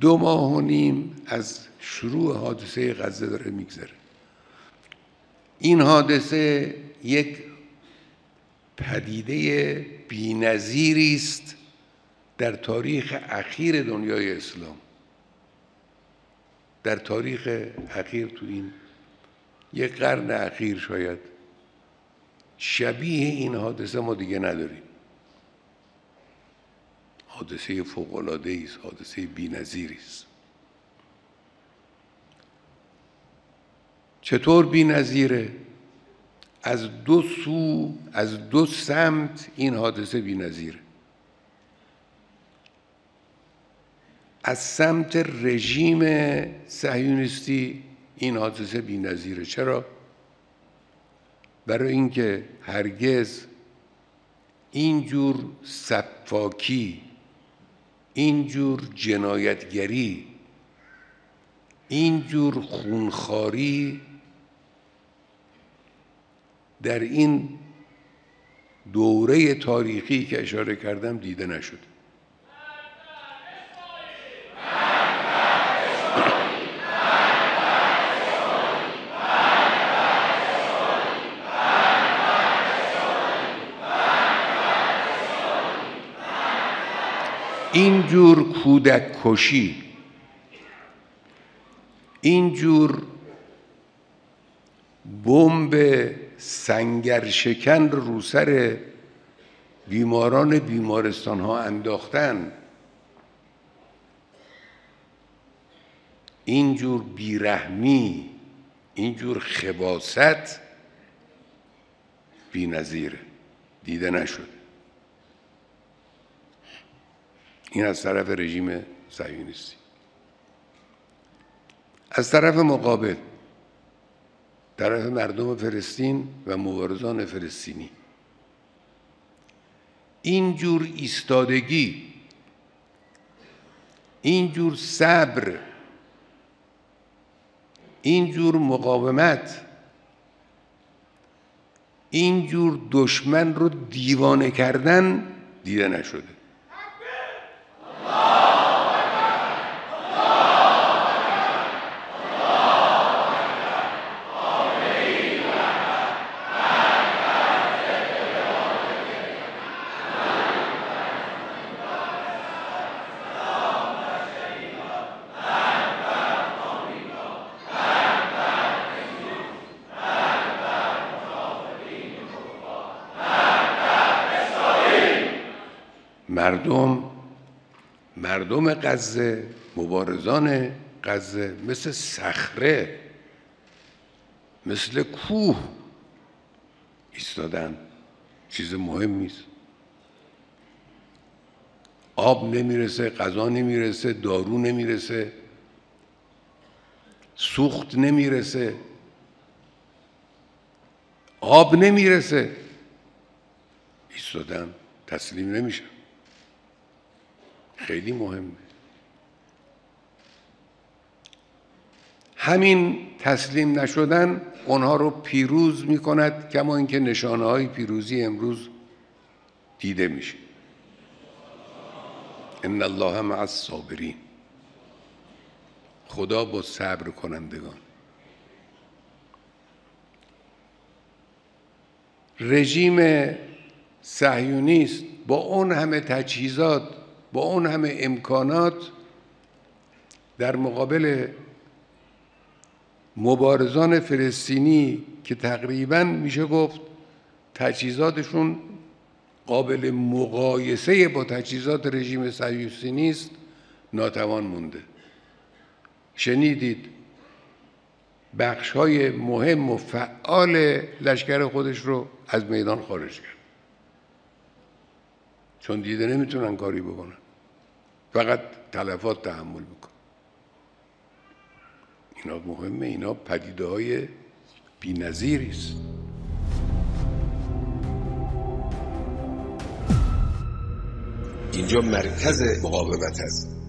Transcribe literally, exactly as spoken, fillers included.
دو ماه و نیم از شروع حادثه غزه داره میگذره. این حادثه یک پدیده بی‌نظیری است در تاریخ اخیر دنیای اسلام. در تاریخ اخیر، تو این یک قرن اخیر شاید شبیه این حادثه ما دیگه نداریم. حادثه فوق‌العاده‌ای است، حادثه بی‌نظیری است. چطور بی‌نظیره؟ از دو سو، از دو سمت این حادثه بی‌نظیره. از سمت رژیم صهیونیستی این حادثه بی‌نظیره. چرا؟ برای اینکه هرگز اینجور سفاکی، اینجور جنایتگری، اینجور خونخواری در این دوره تاریخی که اشاره کردم دیده نشد. اینجور کودک کشی، اینجور بمب سنگرشکن رو سر بیماران بیمارستان ها انداختن، اینجور بیرحمی، اینجور خباثت بی‌نظیره، دیده نشد. این از طرف رژیم صهیونیستی. از طرف مقابل، طرف مردم فلسطین و مبارزان فلسطینی، اینجور ایستادگی، اینجور صبر، اینجور مقاومت، اینجور دشمن رو دیوانه کردن دیده نشده. مردم مردم غزه، مبارزان غزه مثل صخره، مثل کوه ایستادن. چیز مهمی است. آب نمیرسه، غذا نمیرسه، دارو نمیرسه، سوخت نمیرسه، آب نمیرسه، ایستادن، تسلیم نمیشن. خیلی مهمه. همین تسلیم نشدن اونها رو پیروز میکند، کما اینکه نشانه های پیروزی امروز دیده میشه. ان الله مع الصابرین. خدا با صبر کنندگان. رژیم صهیونیست با اون همه تجهیزات، با اون همه امکانات، در مقابل مبارزان فلسطینی که تقریباً میشه گفت تجهیزاتشون قابل مقایسه با تجهیزات رژیم صهیونیستی نیست، ناتوان مونده. شنیدید بخش‌های مهم و فعال لشکر خودش رو از میدان خارج کرد، چون دیده نمیتونن کاری بکنن، فقط تلفات تحمل میکنن. اینا مهمه، اینا پدیده های بی‌نظیری است. اینجا مرکز مقاومت است.